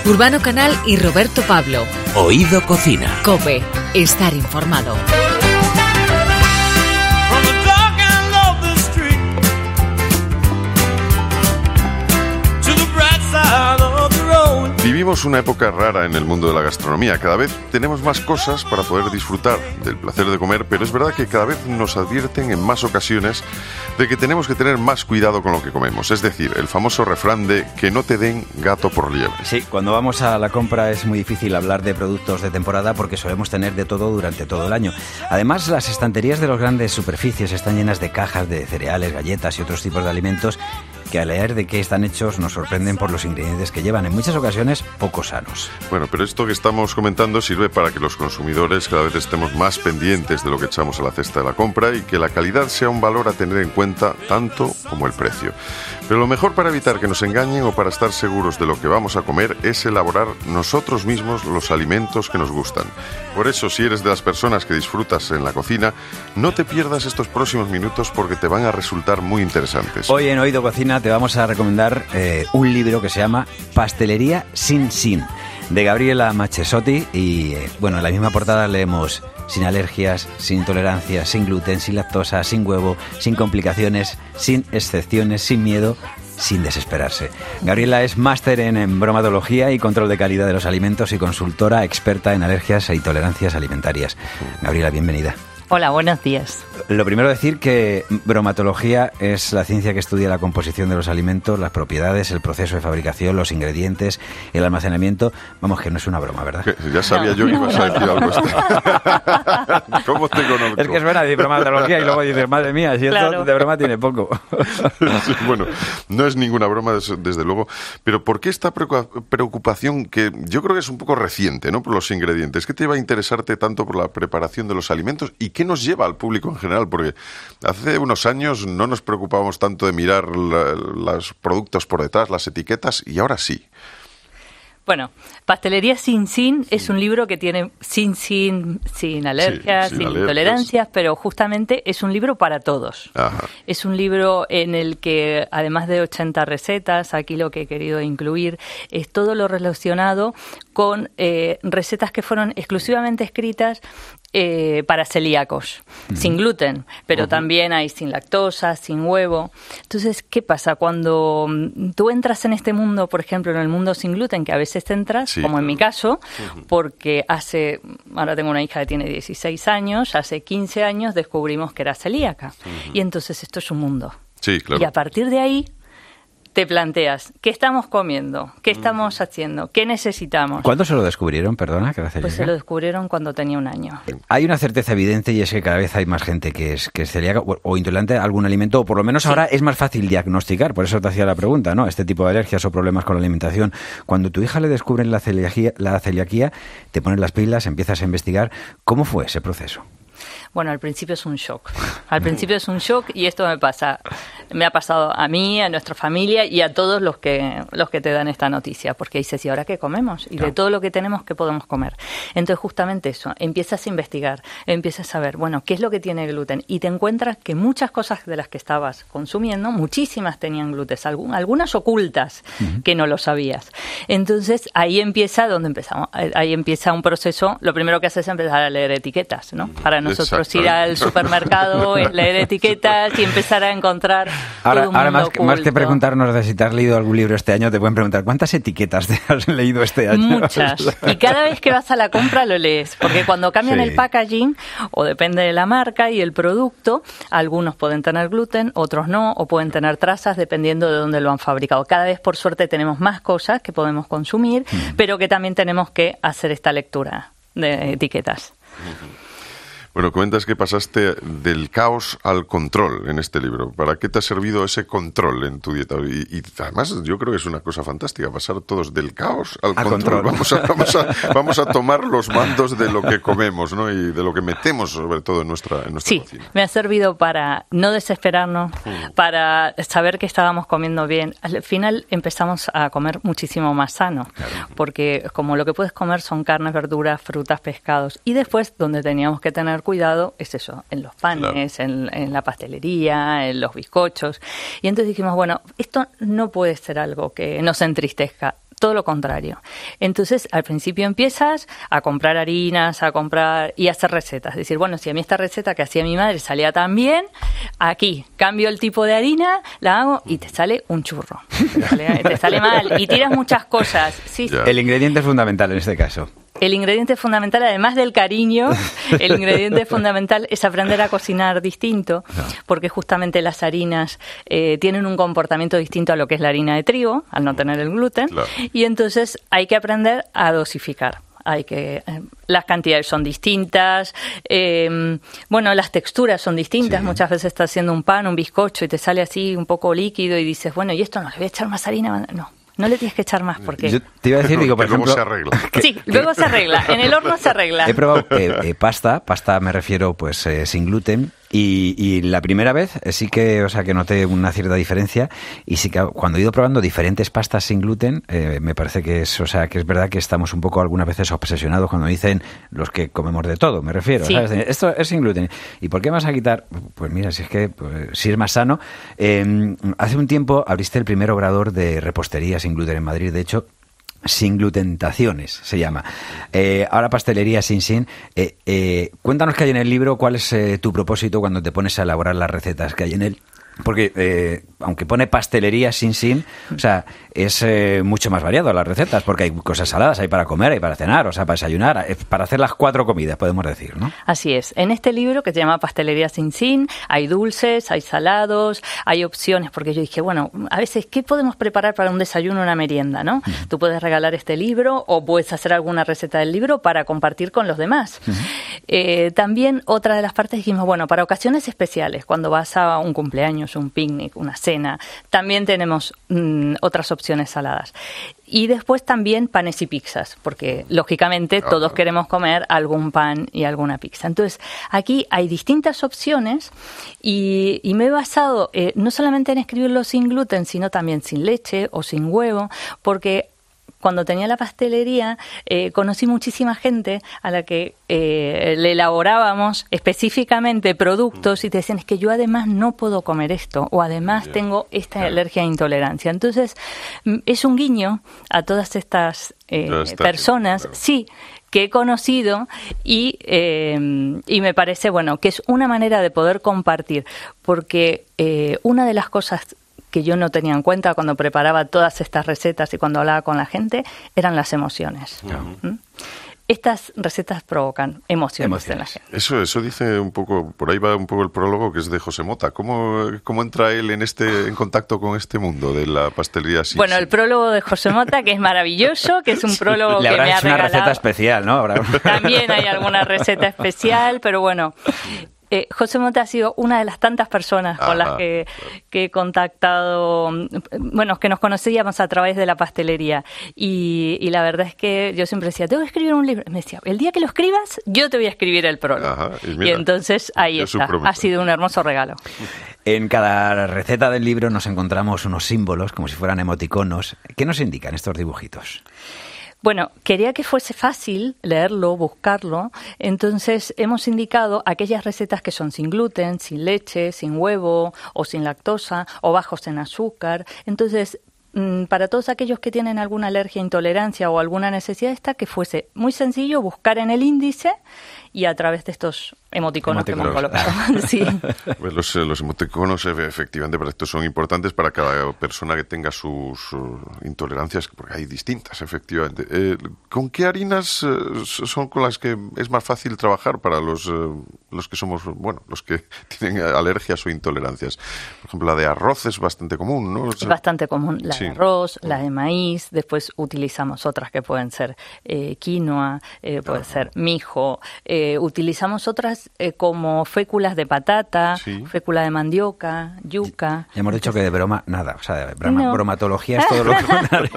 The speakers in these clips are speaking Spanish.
Urbano Canal y Roberto Pablo. Oído Cocina. COPE. Estar informado. Vivimos una época rara en el mundo de la gastronomía. Cada vez tenemos más cosas para poder disfrutar del placer de comer, pero es verdad que cada vez nos advierten en más ocasiones de que tenemos que tener más cuidado con lo que comemos. Es decir, el famoso refrán de que no te den gato por liebre. Sí, cuando vamos a la compra es muy difícil hablar de productos de temporada porque solemos tener de todo durante todo el año. Además, las estanterías de las grandes superficies están llenas de cajas de cereales, galletas y otros tipos de alimentos que al leer de qué están hechos nos sorprenden por los ingredientes que llevan, en muchas ocasiones poco sanos. Bueno, pero esto que estamos comentando sirve para que los consumidores cada vez estemos más pendientes de lo que echamos a la cesta de la compra y que la calidad sea un valor a tener en cuenta tanto como el precio. Pero lo mejor para evitar que nos engañen o para estar seguros de lo que vamos a comer es elaborar nosotros mismos los alimentos que nos gustan. Por eso, si eres de las personas que disfrutas en la cocina, no te pierdas estos próximos minutos porque te van a resultar muy interesantes. Hoy en Oído Cocina te vamos a recomendar un libro que se llama Pastelería sin sin, de Gabriela Macchesotti y bueno, en la misma portada leemos: sin alergias, sin intolerancias, sin gluten, sin lactosa, sin huevo, sin complicaciones, sin excepciones, sin miedo, sin desesperarse. Gabriela es máster en bromatología y control de calidad de los alimentos y consultora experta en alergias e intolerancias alimentarias. Gabriela, bienvenida. Hola, buenos días. Lo primero decir que bromatología es la ciencia que estudia la composición de los alimentos, las propiedades, el proceso de fabricación, los ingredientes, el almacenamiento. Vamos, que no es una broma, ¿verdad? Ya sabía yo que ibas a decir algo así. ¿Cómo te conozco? Es que suena de bromatología y luego dices, madre mía, si claro, esto de broma tiene poco. Sí, bueno, no es ninguna broma, desde luego. Pero ¿por qué esta preocupación que yo creo que es un poco reciente, ¿no? Por los ingredientes. ¿Qué te iba a interesarte tanto por la preparación de los alimentos y qué nos lleva al público en general? Porque hace unos años no nos preocupábamos tanto de mirar los productos por detrás, las etiquetas, y ahora sí. Bueno, Pastelería sin sin es un libro que tiene sin alergias, sin intolerancias, pero justamente es un libro para todos. Ajá. Es un libro en el que, además de 80 recetas, aquí lo que he querido incluir es todo lo relacionado con recetas que fueron exclusivamente escritas para celíacos, sin gluten, pero también hay sin lactosa, sin huevo. Entonces, ¿qué pasa? Cuando tú entras en este mundo, por ejemplo, en el mundo sin gluten, que a veces te entras, como en mi caso, porque ahora tengo una hija que tiene 16 años, hace 15 años descubrimos que era celíaca. Y entonces esto es un mundo. Sí, claro. Y a partir de ahí te planteas, ¿qué estamos comiendo? ¿Qué estamos haciendo? ¿Qué necesitamos? ¿Cuándo se lo descubrieron, perdona, que era celíaca? Pues se lo descubrieron cuando tenía 1 año. Hay una certeza evidente y es que cada vez hay más gente que es celíaca o intolerante a algún alimento, o por lo menos ahora es más fácil diagnosticar, por eso te hacía la pregunta, ¿no? Este tipo de alergias o problemas con la alimentación. Cuando a tu hija le descubren la celiaquía, te pones las pilas, empiezas a investigar. ¿Cómo fue ese proceso? Bueno, al principio es un shock. Al principio es un shock y esto me ha pasado a mí, a nuestra familia y a todos los que te dan esta noticia, porque dices, ¿y ahora qué comemos? Y de todo lo que tenemos, ¿qué podemos comer? Entonces, justamente eso, empiezas a investigar, empiezas a ver, bueno, ¿qué es lo que tiene gluten? Y te encuentras que muchas cosas de las que estabas consumiendo, muchísimas tenían gluten, algunas ocultas que no lo sabías. Entonces, ahí empieza un proceso. Lo primero que haces es empezar a leer etiquetas, ¿no? Para nosotros ir al supermercado, leer etiquetas y empezar a encontrar ahora más que preguntarnos de si te has leído algún libro este año, te pueden preguntar ¿cuántas etiquetas te has leído este año? Muchas. Y cada vez que vas a la compra lo lees, porque cuando cambian el packaging, o depende de la marca y el producto, algunos pueden tener gluten, otros no, o pueden tener trazas dependiendo de dónde lo han fabricado. Cada vez, por suerte, tenemos más cosas que podemos consumir, pero que también tenemos que hacer esta lectura de etiquetas. Bueno, comentas que pasaste del caos al control en este libro. ¿Para qué te ha servido ese control en tu dieta? Y además yo creo que es una cosa fantástica, pasar todos del caos al control. Vamos a tomar los mandos de lo que comemos, ¿no? Y de lo que metemos, sobre todo, en nuestra cocina. Sí, me ha servido para no desesperarnos, para saber que estábamos comiendo bien. Al final empezamos a comer muchísimo más sano, porque como lo que puedes comer son carnes, verduras, frutas, pescados. Y después, donde teníamos que tener cuidado es eso, en los panes, en la pastelería, en los bizcochos. Y entonces dijimos, bueno, esto no puede ser algo que nos entristezca. todo lo contrario. Entonces, al principio empiezas a comprar harinas, y hacer recetas. Es decir, bueno, si a mí esta receta que hacía mi madre salía tan bien, aquí cambio el tipo de harina, la hago y te sale un churro. Te sale mal y tiras muchas cosas. Sí. El ingrediente es fundamental en este caso. El ingrediente fundamental, además del cariño, el ingrediente fundamental es aprender a cocinar distinto, porque justamente las harinas tienen un comportamiento distinto a lo que es la harina de trigo, al no tener el gluten, y entonces hay que aprender a dosificar. Las cantidades son distintas, las texturas son distintas. Muchas veces estás haciendo un pan, un bizcocho y te sale así un poco líquido y dices, bueno, ¿y esto no le voy a echar más harina? No le tienes que echar más porque... Yo te iba a decir, por ejemplo... Luego se arregla. Luego se arregla. En el horno se arregla. He probado pasta me refiero pues sin gluten y la primera vez sí que, que noté una cierta diferencia y sí que cuando he ido probando diferentes pastas sin gluten me parece que es verdad que estamos un poco algunas veces obsesionados cuando dicen los que comemos de todo, me refiero, sí. ¿Sabes? Esto es sin gluten. ¿Y por qué vas a quitar? Pues mira, si es que si es más sano. Hace un tiempo abriste el primer obrador de repostería sin gluten en Madrid, de hecho, Sin Glutentaciones se llama. Ahora Pastelería Sin. Cuéntanos qué hay en el libro, cuál es tu propósito cuando te pones a elaborar las recetas que hay en él. Porque aunque pone pastelería sin, es mucho más variado las recetas, porque hay cosas saladas, hay para comer, hay para cenar, para desayunar, para hacer las 4 comidas, podemos decir, ¿no? Así es. En este libro que se llama Pastelería Sin, hay dulces, hay salados, hay opciones, porque yo dije, bueno, a veces, ¿qué podemos preparar para un desayuno o una merienda, no? Tú puedes regalar este libro o puedes hacer alguna receta del libro para compartir con los demás. También otra de las partes dijimos, bueno, para ocasiones especiales, cuando vas a un cumpleaños, un picnic, una cena, también tenemos otras opciones saladas. Y después también panes y pizzas, porque lógicamente todos queremos comer algún pan y alguna pizza. Entonces, aquí hay distintas opciones y me he basado no solamente en escribirlo sin gluten, sino también sin leche o sin huevo, porque cuando tenía la pastelería, conocí muchísima gente a la que le elaborábamos específicamente productos y te decían, es que yo además no puedo comer esto, o además tengo esta alergia e intolerancia. Entonces, es un guiño a todas estas personas, sí, que he conocido y me parece, que es una manera de poder compartir, porque una de las cosas que yo no tenía en cuenta cuando preparaba todas estas recetas y cuando hablaba con la gente, eran las emociones. Estas recetas provocan emociones en la gente. Eso dice un poco, por ahí va un poco el prólogo, que es de José Mota. ¿Cómo entra él en contacto con este mundo de la pastelería sin? Bueno, el prólogo de José Mota, que es maravilloso, que es un prólogo que me ha regalado. Le habrá hecho una receta especial, ¿no? También hay alguna receta especial, pero bueno... José Mota ha sido una de las tantas personas con las que he contactado, que nos conocíamos a través de la pastelería. Y la verdad es que yo siempre decía, tengo que escribir un libro. Me decía, el día que lo escribas, yo te voy a escribir el prólogo. Y entonces ahí está. Ha sido un hermoso regalo. En cada receta del libro nos encontramos unos símbolos, como si fueran emoticonos. ¿Qué nos indican estos dibujitos? Bueno, quería que fuese fácil leerlo, buscarlo, entonces hemos indicado aquellas recetas que son sin gluten, sin leche, sin huevo o sin lactosa o bajos en azúcar. Entonces, para todos aquellos que tienen alguna alergia, intolerancia o alguna necesidad que fuese muy sencillo buscar en el índice y a través de estos emoticonos que hemos colocado. Sí. Pues los emoticonos efectivamente para esto son importantes para cada persona que tenga sus intolerancias, porque hay distintas, efectivamente. ¿Con qué harinas son con las que es más fácil trabajar para los que somos, los que tienen alergias o intolerancias? Por ejemplo, la de arroz es bastante común, ¿no? Es bastante común, la de arroz, la de maíz, después utilizamos otras que pueden ser quinoa, puede ser mijo, utilizamos otras como féculas de patata, fécula de mandioca, yuca. Ya hemos dicho que de broma, nada. O sea, bromatología es todo lo contrario.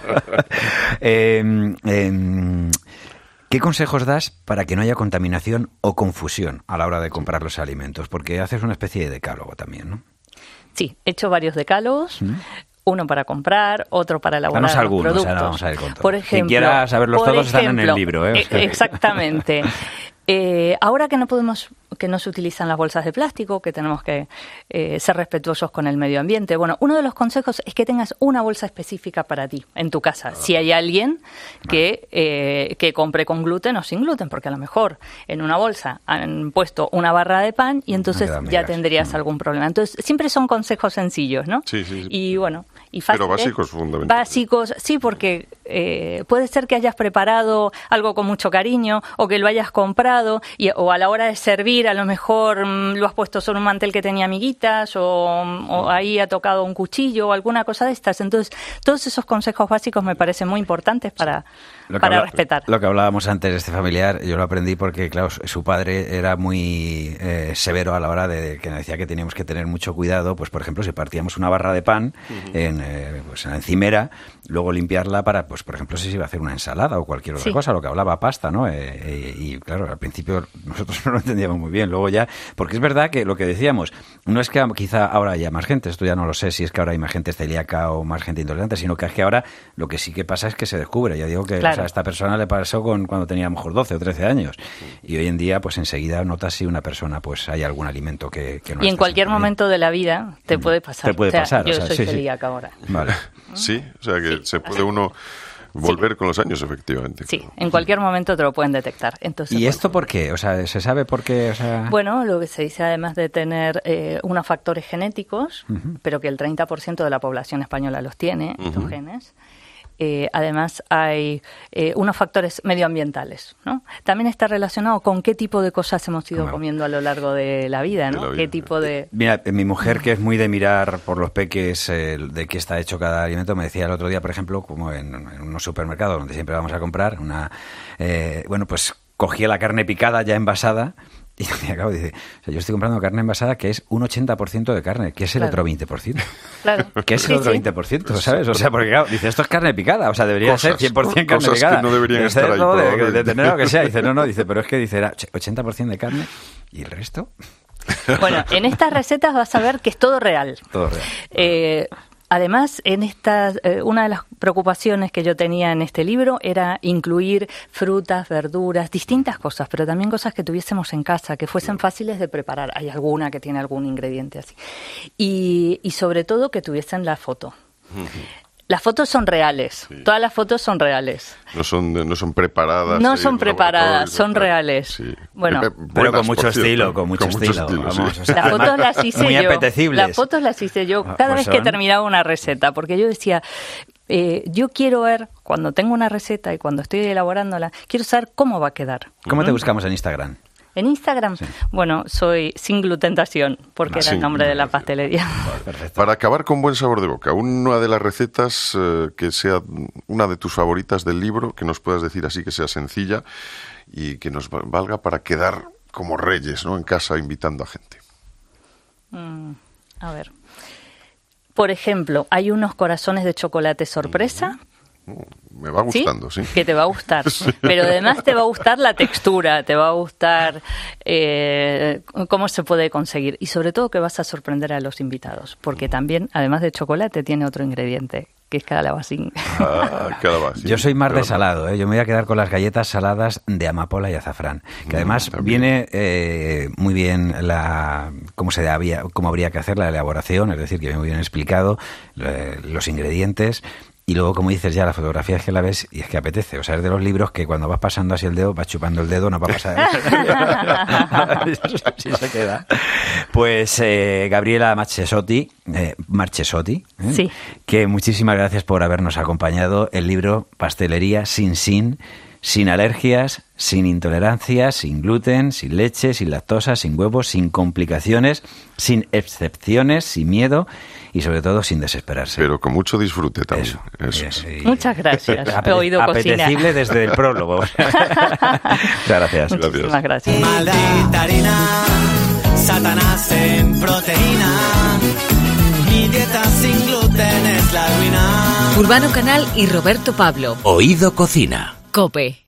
¿Qué consejos das para que no haya contaminación o confusión a la hora de comprar los alimentos? Porque haces una especie de decálogo también, ¿no? Sí, he hecho varios decálogos. Uno para comprar, otro para elaborar algunos, productos. Ahora vamos a ir con todos. Por ejemplo, quien quiera saberlos todos están en el libro. Exactamente. Ahora que no podemos que no se utilizan las bolsas de plástico, que tenemos que ser respetuosos con el medio ambiente. Bueno, uno de los consejos es que tengas una bolsa específica para ti en tu casa. Si hay alguien que compre con gluten o sin gluten, porque a lo mejor en una bolsa han puesto una barra de pan y entonces ya tendrías algún problema. Entonces, siempre son consejos sencillos, ¿no? Sí, sí. Y bueno, y fáciles. Pero básicos, fundamentalmente. Básicos, sí, porque puede ser que hayas preparado algo con mucho cariño o que lo hayas comprado o a la hora de servir a lo mejor lo has puesto sobre un mantel que tenía amiguitas o ahí ha tocado un cuchillo o alguna cosa de estas. Entonces, todos esos consejos básicos me parecen muy importantes para respetar. Lo que hablábamos antes de este familiar, yo lo aprendí porque, claro, su padre era muy severo a la hora de que nos decía que teníamos que tener mucho cuidado, pues por ejemplo, si partíamos una barra de pan en la encimera, luego limpiarla para, pues por ejemplo, si se iba a hacer una ensalada o cualquier otra cosa, lo que hablaba pasta, ¿no? Y claro, al principio nosotros no lo entendíamos muy bien, luego ya, porque es verdad que lo que decíamos, no es que quizá ahora haya más gente, esto ya no lo sé si es que ahora hay más gente celíaca o más gente intolerante, sino que es que ahora lo que sí que pasa es que se descubre, ya digo que o sea, a esta persona le pasó cuando tenía a lo mejor 12 o 13 años y hoy en día pues enseguida notas si una persona pues hay algún alimento que no. Y en cualquier momento de la vida te puede pasar. Te puede pasar. Yo soy celíaca ahora. Vale. Sí, o sea que se puede uno volver con los años, efectivamente. Sí, en cualquier momento te lo pueden detectar. Entonces, ¿y esto por qué? O sea, ¿se sabe por qué? O sea... Bueno, lo que se dice además de tener unos factores genéticos, pero que el 30% de la población española los tiene, estos genes. Además hay unos factores medioambientales, ¿no? También está relacionado con qué tipo de cosas hemos ido comiendo a lo largo de la vida, ¿no? Qué tipo de... Mira, mi mujer, que es muy de mirar por los peques de qué está hecho cada alimento, me decía el otro día, por ejemplo, como en unos supermercados donde siempre vamos a comprar, pues cogía la carne picada ya envasada. Y me acabo de decir, o sea, yo estoy comprando carne envasada que es un 80% de carne, que es el otro 20%. Claro. Que es el otro 20%, ¿sabes? O sea, porque claro, dice, esto es carne picada, o sea, debería ser 100% carne picada. Que no deberían estar ahí. De tener lo que sea. Dice, dice, pero es que dice, era 80% de carne y el resto. Bueno, en estas recetas vas a ver que es todo real. Todo real. Además, una de las preocupaciones que yo tenía en este libro era incluir frutas, verduras, distintas cosas, pero también cosas que tuviésemos en casa, que fuesen fáciles de preparar. Hay alguna que tiene algún ingrediente así. Y sobre todo que tuviesen la foto. Las fotos son reales, todas las fotos son reales. No son preparadas. No son preparadas, son reales. Sí. Bueno, pero con mucho estilo, Vamos, o sea, las fotos las hice muy yo. Apetecibles. Las fotos las hice yo cada vez que terminaba una receta, porque yo decía, yo quiero ver, cuando tengo una receta y cuando estoy elaborándola, quiero saber cómo va a quedar. ¿Cómo te buscamos en Instagram? En Instagram, bueno, soy Sin Glutentación, porque era el nombre de la pastelería. Perfecto. Para acabar con buen sabor de boca, una de las recetas que sea una de tus favoritas del libro, que nos puedas decir así, que sea sencilla y que nos valga para quedar como reyes, ¿no? En casa invitando a gente. A ver. Por ejemplo, hay unos corazones de chocolate sorpresa. Me va gustando, ¿sí? Que te va a gustar. Pero además te va a gustar la textura, te va a gustar cómo se puede conseguir. Y sobre todo que vas a sorprender a los invitados. Porque también, además de chocolate, tiene otro ingrediente, que es calabacín. Calabacín. Yo soy más de salado, ¿eh? Yo me voy a quedar con las galletas saladas de amapola y azafrán. Que además viene muy bien cómo habría que hacer la elaboración, es decir, que viene muy bien explicado los ingredientes. Y luego, como dices, ya la fotografía es que la ves y es que apetece. O sea, es de los libros que cuando vas pasando así el dedo, vas chupando el dedo, no va a pasar. Así se queda. Pues Gabriela Marchesotti, sí, que muchísimas gracias por habernos acompañado. El libro Pastelería sin alergias, sin intolerancias, sin gluten, sin leche, sin lactosa, sin huevos, sin complicaciones, sin excepciones, sin miedo y sobre todo sin desesperarse. Pero con mucho disfrute también. Eso. Muchas gracias. He oído cocina. Apetecible desde el prólogo. Muchas gracias. Muchísimas gracias. Maldita harina, Satanás en proteína. Mi dieta sin gluten es la ruina. Urbano Canal y Roberto Pablo. Oído Cocina. COPE.